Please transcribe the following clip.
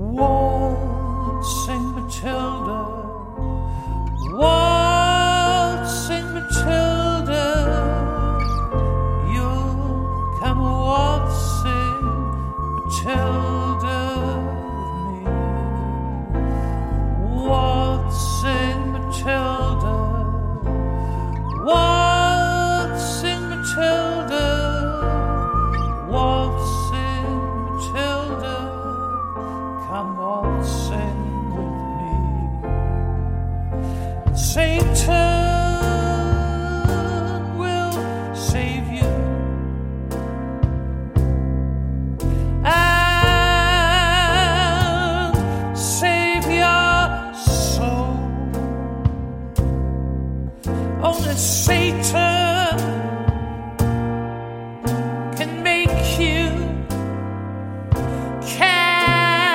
Waltzing Matilda, waltzing Matilda, you'll come waltzing Matilda with me. Waltzing Matilda, waltzing Matilda, waltzing Matilda, come waltzing with me. Satan